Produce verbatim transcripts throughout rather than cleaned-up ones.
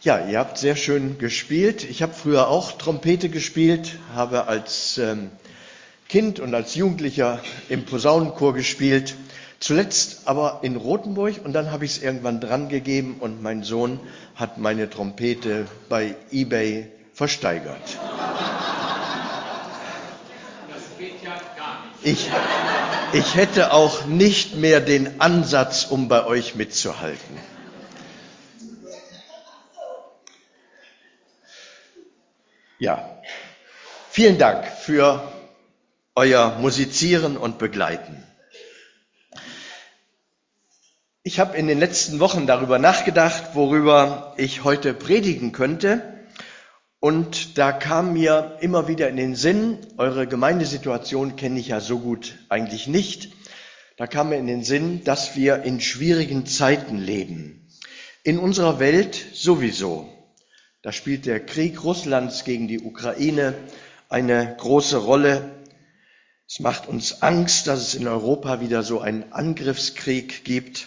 Ja, ihr habt sehr schön gespielt. Ich habe früher auch Trompete gespielt, habe als ähm, Kind und als Jugendlicher im Posaunenchor gespielt. Zuletzt aber in Rothenburg und dann habe ich es irgendwann dran gegeben und mein Sohn hat meine Trompete bei eBay versteigert. Das geht ja gar nicht. Ich, ich hätte auch nicht mehr den Ansatz, um bei euch mitzuhalten. Ja, vielen Dank für euer Musizieren und Begleiten. Ich habe in den letzten Wochen darüber nachgedacht, worüber ich heute predigen könnte. Und da kam mir immer wieder in den Sinn, eure Gemeindesituation kenne ich ja so gut eigentlich nicht. Da kam mir in den Sinn, dass wir in schwierigen Zeiten leben. In unserer Welt sowieso. Da spielt der Krieg Russlands gegen die Ukraine eine große Rolle. Es macht uns Angst, dass es in Europa wieder so einen Angriffskrieg gibt.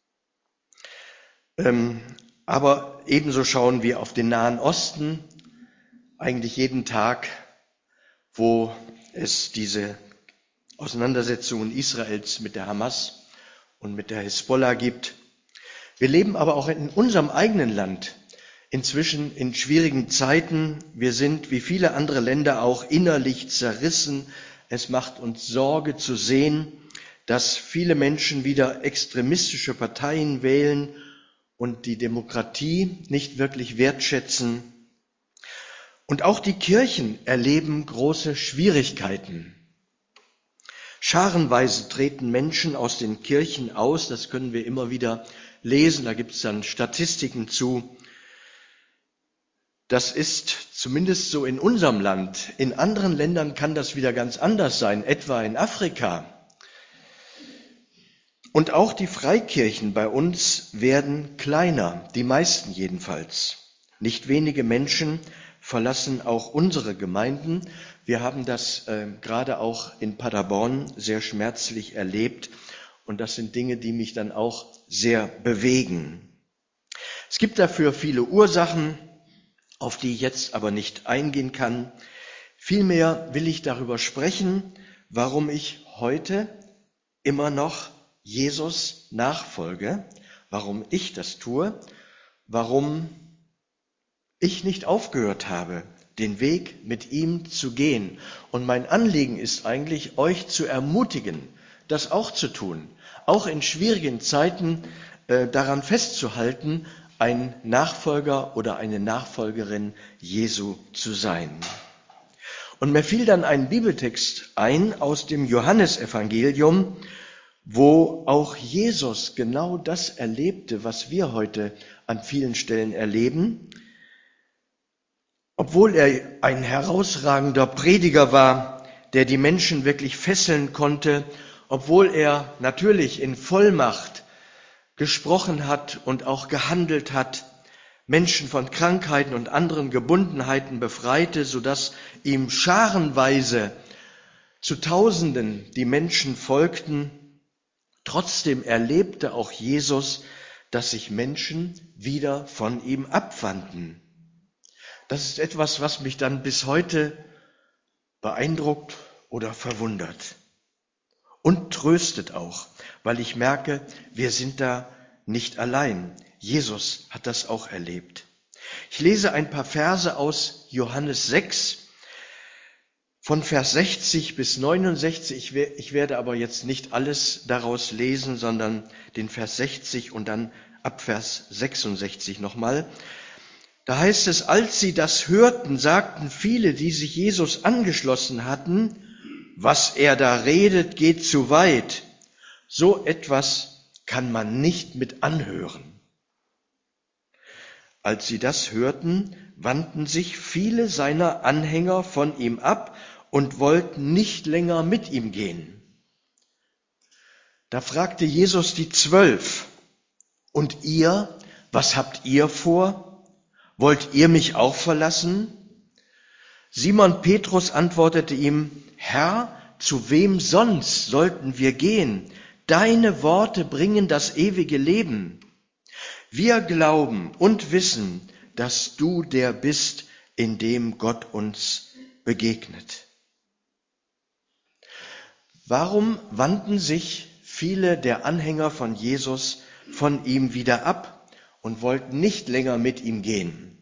Ähm, aber ebenso schauen wir auf den Nahen Osten, eigentlich jeden Tag, wo es diese Auseinandersetzungen Israels mit der Hamas und mit der Hisbollah gibt. Wir leben aber auch in unserem eigenen Land inzwischen in schwierigen Zeiten. Wir sind wie viele andere Länder auch innerlich zerrissen. Es macht uns Sorge zu sehen, dass viele Menschen wieder extremistische Parteien wählen und die Demokratie nicht wirklich wertschätzen. Und auch die Kirchen erleben große Schwierigkeiten. Scharenweise treten Menschen aus den Kirchen aus, das können wir immer wieder lesen, da gibt es dann Statistiken zu. Das ist zumindest so in unserem Land. In anderen Ländern kann das wieder ganz anders sein, etwa in Afrika. Und auch die Freikirchen bei uns werden kleiner, die meisten jedenfalls. Nicht wenige Menschen verlassen auch unsere Gemeinden. Wir haben das äh, gerade auch in Paderborn sehr schmerzlich erlebt. Und das sind Dinge, die mich dann auch sehr bewegen. Es gibt dafür viele Ursachen, auf die ich jetzt aber nicht eingehen kann. Vielmehr will ich darüber sprechen, warum ich heute immer noch Jesus nachfolge, warum ich das tue, warum ich nicht aufgehört habe, den Weg mit ihm zu gehen. Und mein Anliegen ist eigentlich, euch zu ermutigen, das auch zu tun, auch in schwierigen Zeiten äh, daran festzuhalten, ein Nachfolger oder eine Nachfolgerin Jesu zu sein. Und mir fiel dann ein Bibeltext ein aus dem Johannesevangelium, wo auch Jesus genau das erlebte, was wir heute an vielen Stellen erleben. Obwohl er ein herausragender Prediger war, der die Menschen wirklich fesseln konnte, obwohl er natürlich in Vollmacht gesprochen hat und auch gehandelt hat, Menschen von Krankheiten und anderen Gebundenheiten befreite, sodass ihm scharenweise zu Tausenden die Menschen folgten. Trotzdem erlebte auch Jesus, dass sich Menschen wieder von ihm abwandten. Das ist etwas, was mich dann bis heute beeindruckt oder verwundert. Und tröstet auch, weil ich merke, wir sind da nicht allein. Jesus hat das auch erlebt. Ich lese ein paar Verse aus Johannes sechs, von Vers sechzig bis neunundsechzig. Ich werde aber jetzt nicht alles daraus lesen, sondern den Vers sechzig und dann ab Vers sechsundsechzig nochmal. Da heißt es, als sie das hörten, sagten viele, die sich Jesus angeschlossen hatten, was er da redet, geht zu weit. So etwas kann man nicht mit anhören. Als sie das hörten, wandten sich viele seiner Anhänger von ihm ab und wollten nicht länger mit ihm gehen. Da fragte Jesus die Zwölf, und ihr, was habt ihr vor? Wollt ihr mich auch verlassen? Simon Petrus antwortete ihm, Herr, zu wem sonst sollten wir gehen? Deine Worte bringen das ewige Leben. Wir glauben und wissen, dass du der bist, in dem Gott uns begegnet. Warum wandten sich viele der Anhänger von Jesus von ihm wieder ab und wollten nicht länger mit ihm gehen?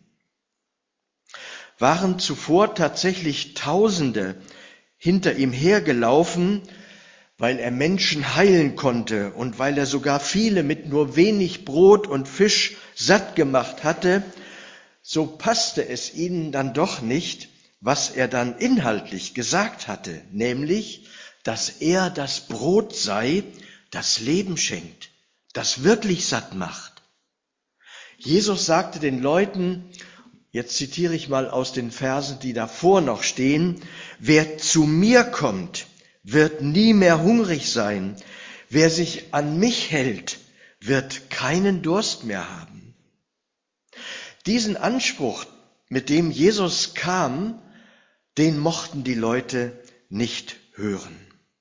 Waren zuvor tatsächlich Tausende hinter ihm hergelaufen, weil er Menschen heilen konnte und weil er sogar viele mit nur wenig Brot und Fisch satt gemacht hatte, so passte es ihnen dann doch nicht, was er dann inhaltlich gesagt hatte, nämlich, dass er das Brot sei, das Leben schenkt, das wirklich satt macht. Jesus sagte den Leuten, jetzt zitiere ich mal aus den Versen, die davor noch stehen, wer zu mir kommt, wird nie mehr hungrig sein. Wer sich an mich hält, wird keinen Durst mehr haben. Diesen Anspruch, mit dem Jesus kam, den mochten die Leute nicht hören.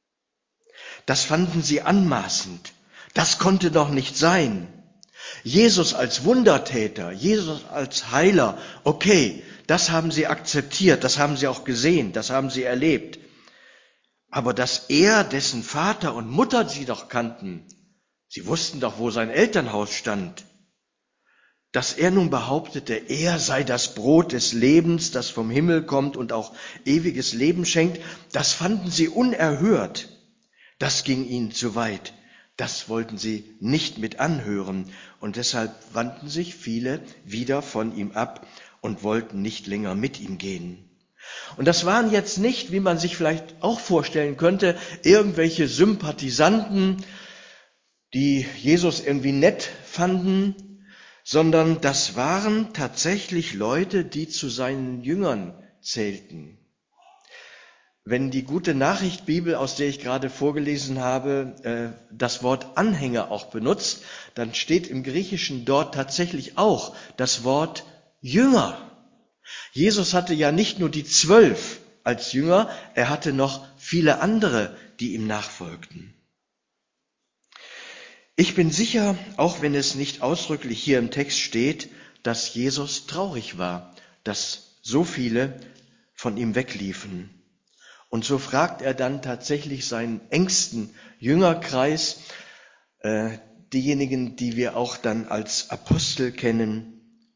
Das fanden sie anmaßend. Das konnte doch nicht sein. Jesus als Wundertäter, Jesus als Heiler, okay, das haben sie akzeptiert, das haben sie auch gesehen, das haben sie erlebt. Aber dass er, dessen Vater und Mutter sie doch kannten, sie wussten doch, wo sein Elternhaus stand, dass er nun behauptete, er sei das Brot des Lebens, das vom Himmel kommt und auch ewiges Leben schenkt, das fanden sie unerhört. Das ging ihnen zu weit. Das wollten sie nicht mit anhören. Und deshalb wandten sich viele wieder von ihm ab und wollten nicht länger mit ihm gehen. Und das waren jetzt nicht, wie man sich vielleicht auch vorstellen könnte, irgendwelche Sympathisanten, die Jesus irgendwie nett fanden, sondern das waren tatsächlich Leute, die zu seinen Jüngern zählten. Wenn die Gute Nachricht Bibel, aus der ich gerade vorgelesen habe, das Wort Anhänger auch benutzt, dann steht im Griechischen dort tatsächlich auch das Wort Jünger. Jesus hatte ja nicht nur die zwölf als Jünger, er hatte noch viele andere, die ihm nachfolgten. Ich bin sicher, auch wenn es nicht ausdrücklich hier im Text steht, dass Jesus traurig war, dass so viele von ihm wegliefen. Und so fragt er dann tatsächlich seinen engsten Jüngerkreis, äh, diejenigen, die wir auch dann als Apostel kennen.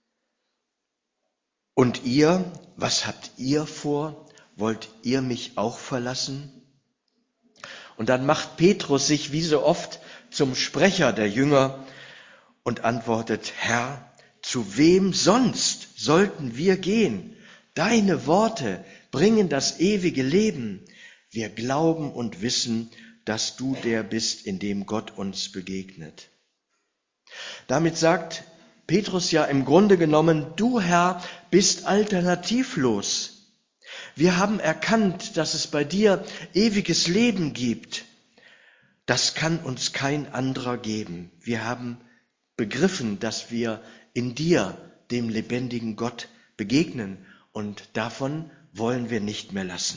Und ihr, was habt ihr vor? Wollt ihr mich auch verlassen? Und dann macht Petrus sich wie so oft zum Sprecher der Jünger und antwortet, Herr, zu wem sonst sollten wir gehen? Deine Worte bringen das ewige Leben. Wir glauben und wissen, dass du der bist, in dem Gott uns begegnet. Damit sagt Petrus ja im Grunde genommen, du Herr bist alternativlos. Wir haben erkannt, dass es bei dir ewiges Leben gibt. Das kann uns kein anderer geben. Wir haben begriffen, dass wir in dir, dem lebendigen Gott, begegnen und davon wollen wir nicht mehr lassen.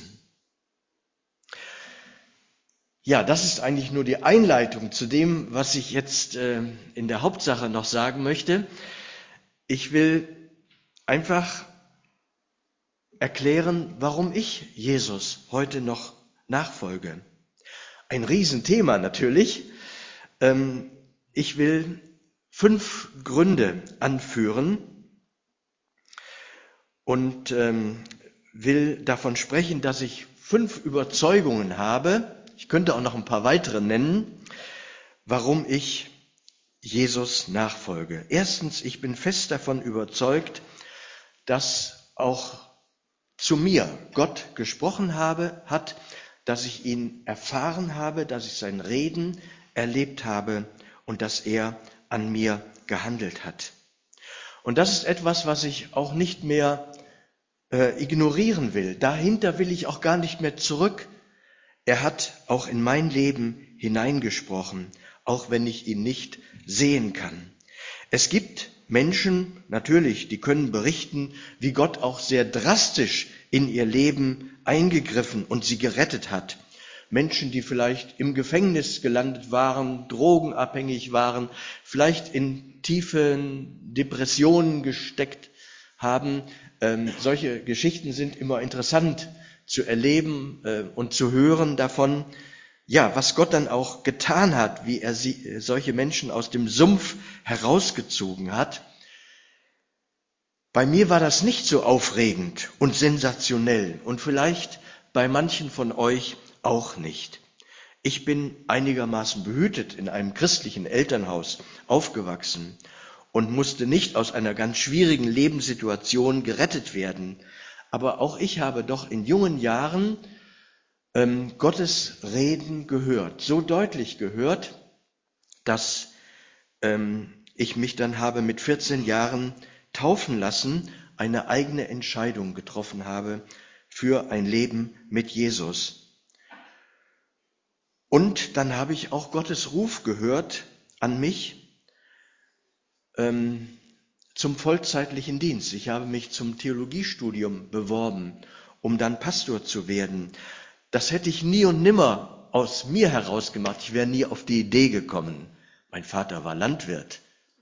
Ja, das ist eigentlich nur die Einleitung zu dem, was ich jetzt äh, in der Hauptsache noch sagen möchte. Ich will einfach erklären, warum ich Jesus heute noch nachfolge. Ein Riesenthema natürlich. Ähm, ich will fünf Gründe anführen und ähm, will davon sprechen, dass ich fünf Überzeugungen habe. Ich könnte auch noch ein paar weitere nennen, warum ich Jesus nachfolge. Erstens, ich bin fest davon überzeugt, dass auch zu mir Gott gesprochen habe, hat, dass ich ihn erfahren habe, dass ich sein Reden erlebt habe und dass er an mir gehandelt hat. Und das ist etwas, was ich auch nicht mehr äh, ignorieren will. Dahinter will ich auch gar nicht mehr zurück. Er hat auch in mein Leben hineingesprochen, auch wenn ich ihn nicht sehen kann. Es gibt Menschen, natürlich, die können berichten, wie Gott auch sehr drastisch in ihr Leben eingegriffen und sie gerettet hat. Menschen, die vielleicht im Gefängnis gelandet waren, drogenabhängig waren, vielleicht in tiefen Depressionen gesteckt haben. Ähm, solche Geschichten sind immer interessant zu erleben äh, und zu hören davon, ja, was Gott dann auch getan hat, wie er sie, solche Menschen aus dem Sumpf herausgezogen hat. Bei mir war das nicht so aufregend und sensationell und vielleicht bei manchen von euch auch nicht. Ich bin einigermaßen behütet in einem christlichen Elternhaus aufgewachsen und musste nicht aus einer ganz schwierigen Lebenssituation gerettet werden. Aber auch ich habe doch in jungen Jahren ähm, Gottes Reden gehört, so deutlich gehört, dass ähm, ich mich dann habe mit vierzehn Jahren taufen lassen, eine eigene Entscheidung getroffen habe für ein Leben mit Jesus. Und dann habe ich auch Gottes Ruf gehört an mich ähm, zum vollzeitlichen Dienst. Ich habe mich zum Theologiestudium beworben, um dann Pastor zu werden. Das hätte ich nie und nimmer aus mir heraus gemacht. Ich wäre nie auf die Idee gekommen. Mein Vater war Landwirt.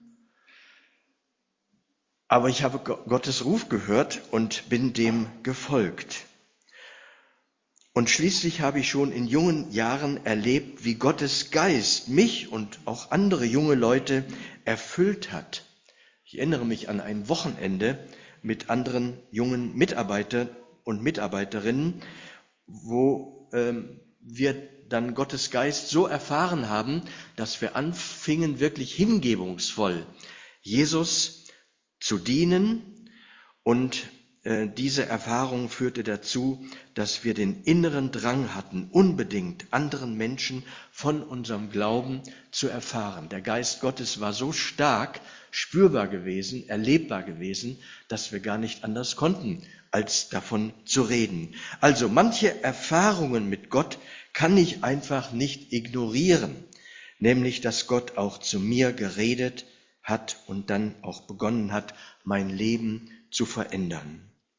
Aber ich habe Gottes Ruf gehört und bin dem gefolgt. Und schließlich habe ich schon in jungen Jahren erlebt, wie Gottes Geist mich und auch andere junge Leute erfüllt hat. Ich erinnere mich an ein Wochenende mit anderen jungen Mitarbeitern und Mitarbeiterinnen, wo ähm, wir dann Gottes Geist so erfahren haben, dass wir anfingen, wirklich hingebungsvoll Jesus zu dienen. Und äh, diese Erfahrung führte dazu, dass wir den inneren Drang hatten, unbedingt anderen Menschen von unserem Glauben zu erfahren. Der Geist Gottes war so stark spürbar gewesen, erlebbar gewesen, dass wir gar nicht anders konnten, als davon zu reden. Also manche Erfahrungen mit Gott kann ich einfach nicht ignorieren, nämlich dass Gott auch zu mir geredet hat und dann auch begonnen hat, mein Leben zu verändern.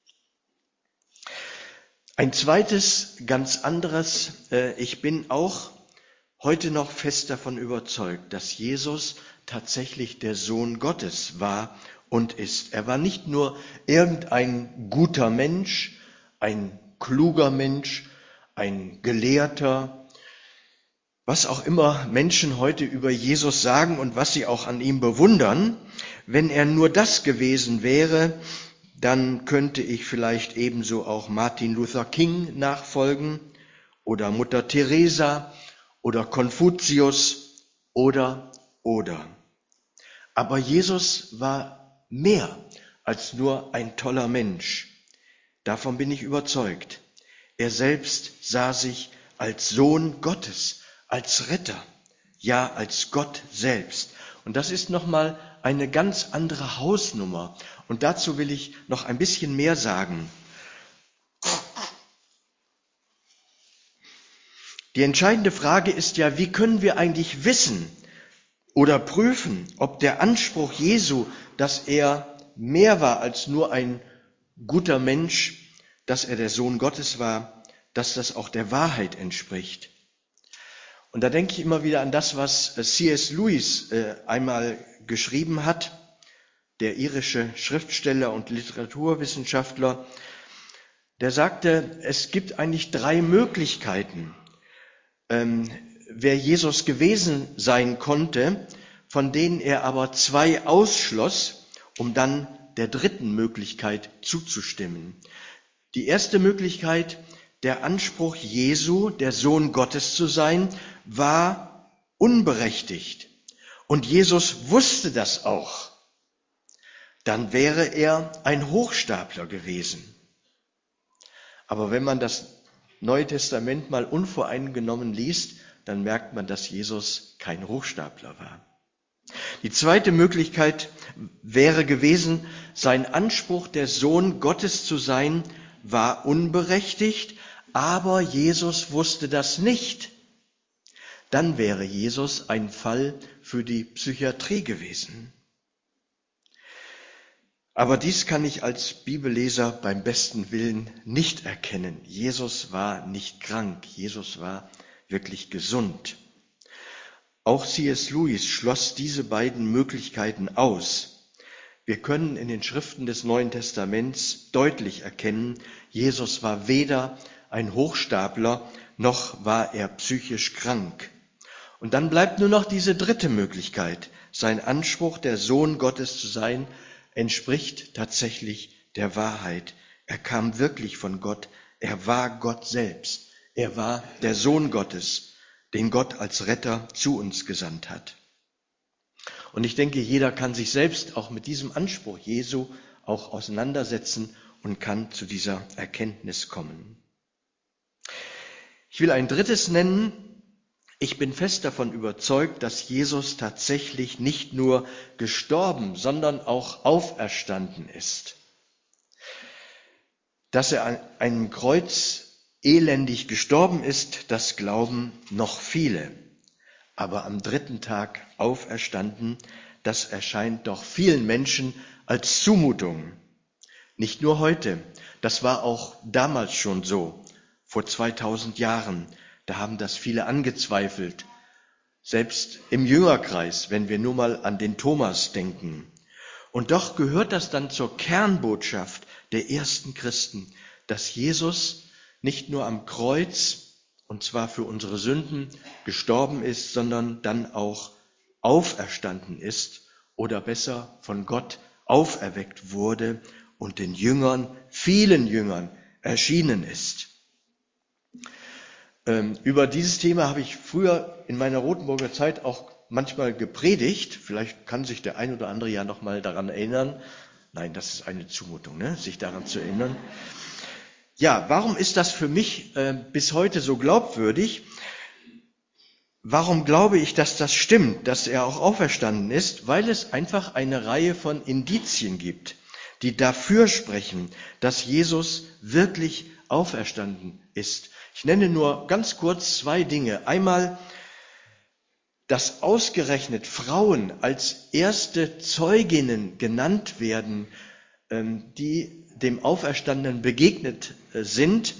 Ein zweites, ganz anderes, äh, ich bin auch heute noch fest davon überzeugt, dass Jesus tatsächlich der Sohn Gottes war und ist. Er war nicht nur irgendein guter Mensch, ein kluger Mensch, ein Gelehrter, was auch immer Menschen heute über Jesus sagen und was sie auch an ihm bewundern. Wenn er nur das gewesen wäre, dann könnte ich vielleicht ebenso auch Martin Luther King nachfolgen oder Mutter Teresa oder Konfuzius oder, oder. Aber Jesus war mehr als nur ein toller Mensch. Davon bin ich überzeugt. Er selbst sah sich als Sohn Gottes, als Retter, ja als Gott selbst. Und das ist nochmal eine ganz andere Hausnummer. Und dazu will ich noch ein bisschen mehr sagen. Die entscheidende Frage ist ja, wie können wir eigentlich wissen oder prüfen, ob der Anspruch Jesu, dass er mehr war als nur ein guter Mensch, dass er der Sohn Gottes war, dass das auch der Wahrheit entspricht. Und da denke ich immer wieder an das, was C S Lewis einmal geschrieben hat, der irische Schriftsteller und Literaturwissenschaftler. Der sagte, es gibt eigentlich drei Möglichkeiten, ähm, wer Jesus gewesen sein konnte, von denen er aber zwei ausschloss, um dann der dritten Möglichkeit zuzustimmen. Die erste Möglichkeit, der Anspruch Jesu, der Sohn Gottes zu sein, war unberechtigt. Und Jesus wusste das auch. Dann wäre er ein Hochstapler gewesen. Aber wenn man das Neue Testament mal unvoreingenommen liest, dann merkt man, dass Jesus kein Hochstapler war. Die zweite Möglichkeit wäre gewesen, sein Anspruch, der Sohn Gottes zu sein, war unberechtigt, aber Jesus wusste das nicht. Dann wäre Jesus ein Fall für die Psychiatrie gewesen. Aber dies kann ich als Bibelleser beim besten Willen nicht erkennen. Jesus war nicht krank, Jesus war wirklich gesund. Auch C S Lewis schloss diese beiden Möglichkeiten aus. Wir können in den Schriften des Neuen Testaments deutlich erkennen, Jesus war weder ein Hochstapler, noch war er psychisch krank. Und dann bleibt nur noch diese dritte Möglichkeit. Sein Anspruch, der Sohn Gottes zu sein, entspricht tatsächlich der Wahrheit. Er kam wirklich von Gott. Er war Gott selbst. Er war der Sohn Gottes, den Gott als Retter zu uns gesandt hat. Und ich denke, jeder kann sich selbst auch mit diesem Anspruch Jesu auch auseinandersetzen und kann zu dieser Erkenntnis kommen. Ich will ein drittes nennen. Ich bin fest davon überzeugt, dass Jesus tatsächlich nicht nur gestorben, sondern auch auferstanden ist. Dass er an einem Kreuz elendig gestorben ist, das glauben noch viele. Aber am dritten Tag auferstanden, das erscheint doch vielen Menschen als Zumutung. Nicht nur heute, das war auch damals schon so, vor zweitausend Jahren. Da haben das viele angezweifelt, selbst im Jüngerkreis, wenn wir nur mal an den Thomas denken. Und doch gehört das dann zur Kernbotschaft der ersten Christen, dass Jesus nicht nur am Kreuz, und zwar für unsere Sünden, gestorben ist, sondern dann auch auferstanden ist oder besser von Gott auferweckt wurde und den Jüngern, vielen Jüngern, erschienen ist. Ähm, über dieses Thema habe ich früher in meiner Rotenburger Zeit auch manchmal gepredigt. Vielleicht kann sich der ein oder andere ja noch mal daran erinnern. Nein, das ist eine Zumutung, ne? Sich daran zu erinnern. Ja, warum ist das für mich äh, bis heute so glaubwürdig? Warum glaube ich, dass das stimmt, dass er auch auferstanden ist? Weil es einfach eine Reihe von Indizien gibt, die dafür sprechen, dass Jesus wirklich auferstanden ist. Ich nenne nur ganz kurz zwei Dinge. Einmal, dass ausgerechnet Frauen als erste Zeuginnen genannt werden, die dem Auferstandenen begegnet sind,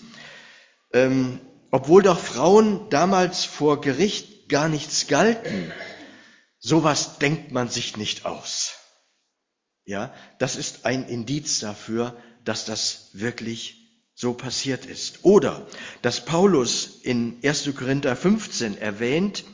obwohl doch Frauen damals vor Gericht gar nichts galten. Sowas denkt man sich nicht aus. Ja, das ist ein Indiz dafür, dass das wirklich so passiert ist. Oder dass Paulus in erster Korinther fünfzehn erwähnt,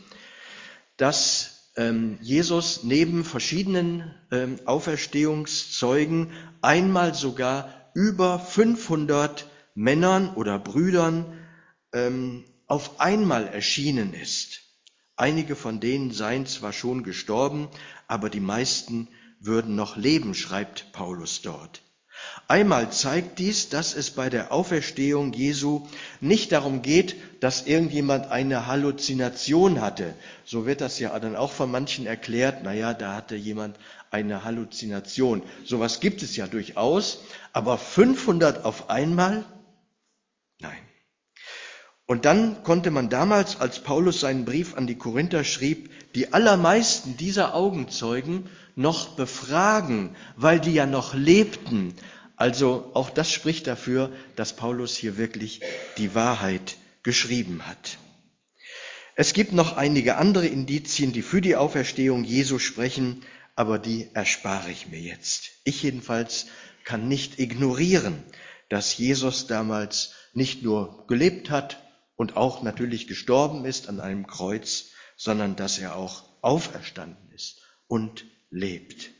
dass ähm, Jesus neben verschiedenen ähm, Auferstehungszeugen einmal sogar über fünfhundert Männern oder Brüdern ähm, auf einmal erschienen ist. Einige von denen seien zwar schon gestorben, aber die meisten würden noch leben, schreibt Paulus dort. Einmal zeigt dies, dass es bei der Auferstehung Jesu nicht darum geht, dass irgendjemand eine Halluzination hatte. So wird das ja dann auch von manchen erklärt. Naja, da hatte jemand eine Halluzination. Sowas gibt es ja durchaus. Aber fünfhundert auf einmal? Nein. Und dann konnte man damals, als Paulus seinen Brief an die Korinther schrieb, die allermeisten dieser Augenzeugen noch befragen, weil die ja noch lebten. Also auch das spricht dafür, dass Paulus hier wirklich die Wahrheit geschrieben hat. Es gibt noch einige andere Indizien, die für die Auferstehung Jesu sprechen, aber die erspare ich mir jetzt. Ich jedenfalls kann nicht ignorieren, dass Jesus damals nicht nur gelebt hat und auch natürlich gestorben ist an einem Kreuz, sondern dass er auch auferstanden ist und lebt.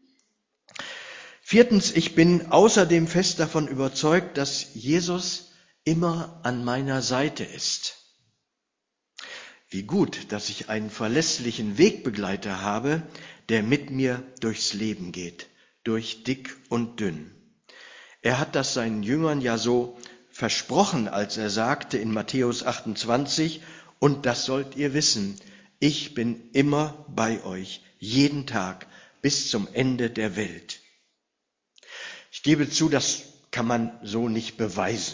Viertens, ich bin außerdem fest davon überzeugt, dass Jesus immer an meiner Seite ist. Wie gut, dass ich einen verlässlichen Wegbegleiter habe, der mit mir durchs Leben geht, durch dick und dünn. Er hat das seinen Jüngern ja so versprochen, als er sagte in Matthäus achtundzwanzig, und das sollt ihr wissen, ich bin immer bei euch, jeden Tag bis zum Ende der Welt. Ich gebe zu, das kann man so nicht beweisen.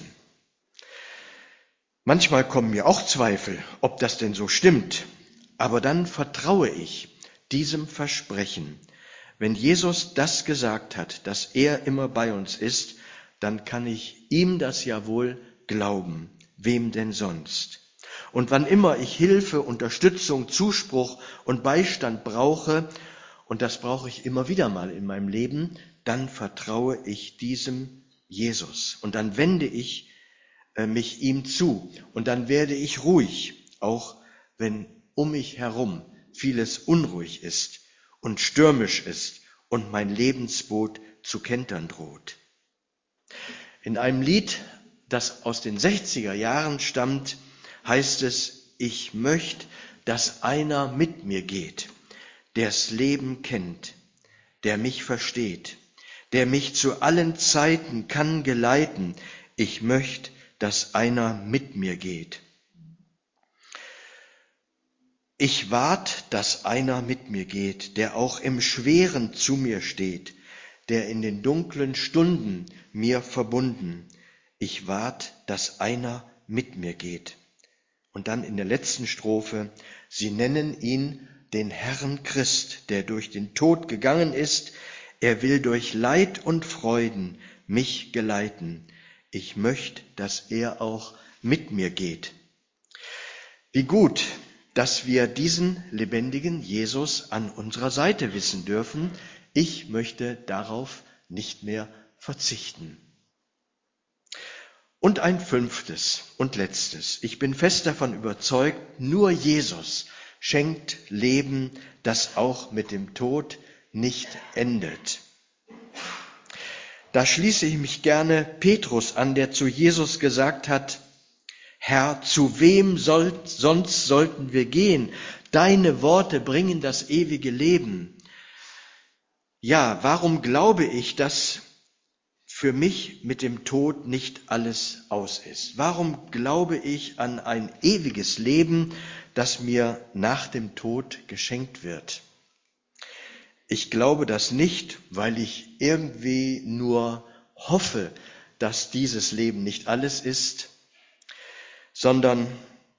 Manchmal kommen mir auch Zweifel, ob das denn so stimmt. Aber dann vertraue ich diesem Versprechen. Wenn Jesus das gesagt hat, dass er immer bei uns ist, dann kann ich ihm das ja wohl glauben. Wem denn sonst? Und wann immer ich Hilfe, Unterstützung, Zuspruch und Beistand brauche und das brauche ich immer wieder mal in meinem Leben, dann vertraue ich diesem Jesus und dann wende ich äh, mich ihm zu und dann werde ich ruhig, auch wenn um mich herum vieles unruhig ist und stürmisch ist und mein Lebensboot zu kentern droht. In einem Lied, das aus den sechziger Jahren stammt, heißt es: Ich möchte, dass einer mit mir geht, der's Leben kennt, der mich versteht, der mich zu allen Zeiten kann geleiten. Ich möchte, dass einer mit mir geht. Ich wart, dass einer mit mir geht, der auch im Schweren zu mir steht, der in den dunklen Stunden mir verbunden. Ich wart, dass einer mit mir geht. Und dann in der letzten Strophe: Sie nennen ihn den Herrn Christ, der durch den Tod gegangen ist. Er will durch Leid und Freuden mich geleiten. Ich möchte, dass er auch mit mir geht. Wie gut, dass wir diesen lebendigen Jesus an unserer Seite wissen dürfen. Ich möchte darauf nicht mehr verzichten. Und ein fünftes und letztes. Ich bin fest davon überzeugt, nur Jesus schenkt Leben, das auch mit dem Tod nicht endet. Da schließe ich mich gerne Petrus an, der zu Jesus gesagt hat: Herr, zu wem soll, sonst sollten wir gehen? Deine Worte bringen das ewige Leben. Ja, warum glaube ich, dass für mich mit dem Tod nicht alles aus ist? Warum glaube ich an ein ewiges Leben, das mir nach dem Tod geschenkt wird? Ich glaube das nicht, weil ich irgendwie nur hoffe, dass dieses Leben nicht alles ist, sondern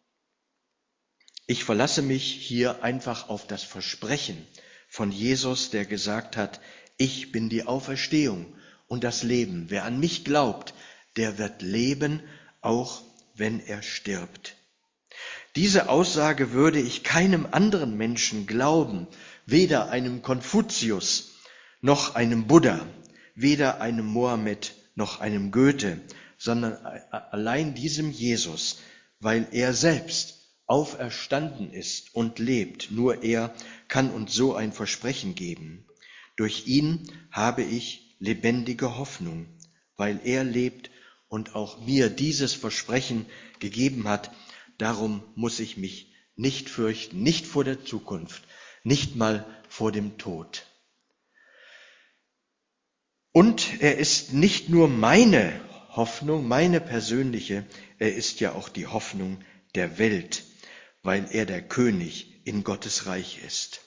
ich verlasse mich hier einfach auf das Versprechen von Jesus, der gesagt hat: Ich bin die Auferstehung und das Leben. Wer an mich glaubt, der wird leben, auch wenn er stirbt. Diese Aussage würde ich keinem anderen Menschen glauben, weder einem Konfuzius noch einem Buddha, weder einem Mohammed noch einem Goethe, sondern allein diesem Jesus, weil er selbst auferstanden ist und lebt. Nur er kann uns so ein Versprechen geben. Durch ihn habe ich lebendige Hoffnung, weil er lebt und auch mir dieses Versprechen gegeben hat. Darum muss ich mich nicht fürchten, nicht vor der Zukunft, nicht mal vor dem Tod. Und er ist nicht nur meine Hoffnung, meine persönliche, er ist ja auch die Hoffnung der Welt, weil er der König in Gottes Reich ist.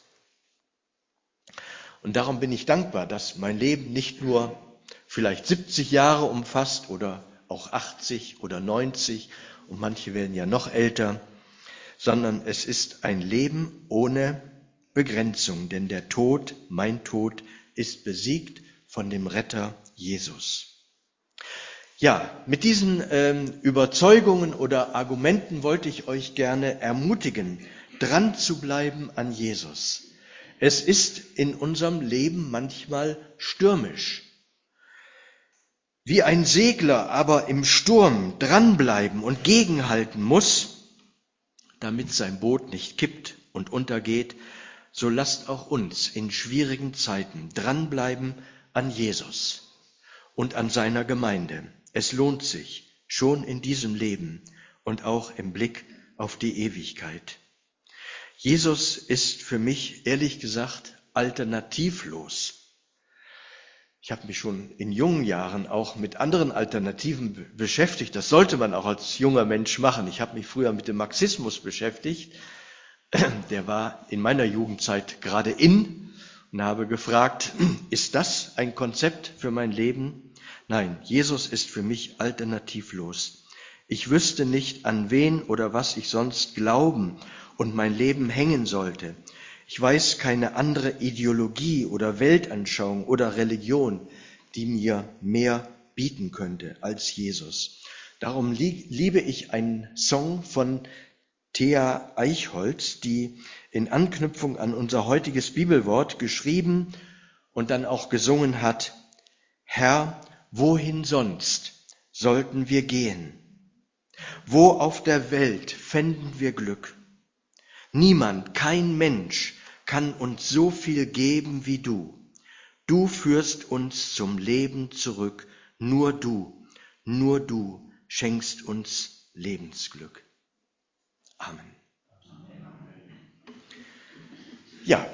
Und darum bin ich dankbar, dass mein Leben nicht nur vielleicht siebzig Jahre umfasst oder auch achtzig oder neunzig und manche werden ja noch älter, sondern es ist ein Leben ohne Begrenzung, denn der Tod, mein Tod, ist besiegt von dem Retter Jesus. Ja, mit diesen ähm, Überzeugungen oder Argumenten wollte ich euch gerne ermutigen, dran zu bleiben an Jesus. Es ist in unserem Leben manchmal stürmisch. Wie ein Segler aber im Sturm dranbleiben und gegenhalten muss, damit sein Boot nicht kippt und untergeht, so lasst auch uns in schwierigen Zeiten dranbleiben an Jesus und an seiner Gemeinde. Es lohnt sich, schon in diesem Leben und auch im Blick auf die Ewigkeit. Jesus ist für mich, ehrlich gesagt, alternativlos. Ich habe mich schon in jungen Jahren auch mit anderen Alternativen beschäftigt. Das sollte man auch als junger Mensch machen. Ich habe mich früher mit dem Marxismus beschäftigt. Der war in meiner Jugendzeit gerade in und habe gefragt, ist das ein Konzept für mein Leben? Nein, Jesus ist für mich alternativlos. Ich wüsste nicht, an wen oder was ich sonst glauben und mein Leben hängen sollte. Ich weiß keine andere Ideologie oder Weltanschauung oder Religion, die mir mehr bieten könnte als Jesus. Darum liebe ich einen Song von Thea Eichholz, die in Anknüpfung an unser heutiges Bibelwort geschrieben und dann auch gesungen hat: Herr, wohin sonst sollten wir gehen? Wo auf der Welt fänden wir Glück? Niemand, kein Mensch kann uns so viel geben wie du. Du führst uns zum Leben zurück. Nur du, nur du schenkst uns Lebensglück. Amen. Ja,